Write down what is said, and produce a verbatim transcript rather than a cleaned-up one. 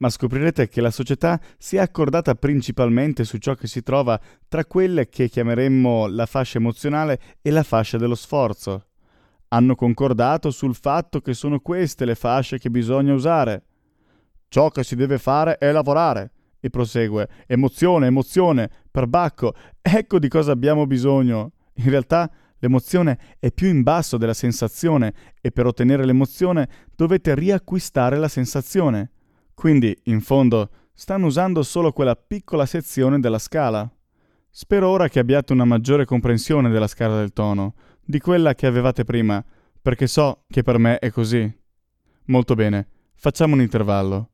ma scoprirete che la società si è accordata principalmente su ciò che si trova tra quelle che chiameremmo la fascia emozionale e la fascia dello sforzo. Hanno concordato sul fatto che sono queste le fasce che bisogna usare. Ciò che si deve fare è lavorare. E prosegue, emozione, emozione, perbacco, ecco di cosa abbiamo bisogno. In realtà l'emozione è più in basso della sensazione e per ottenere l'emozione dovete riacquistare la sensazione. Quindi, in fondo, stanno usando solo quella piccola sezione della scala. Spero ora che abbiate una maggiore comprensione della scala del tono, di quella che avevate prima, perché so che per me è così. Molto bene, facciamo un intervallo.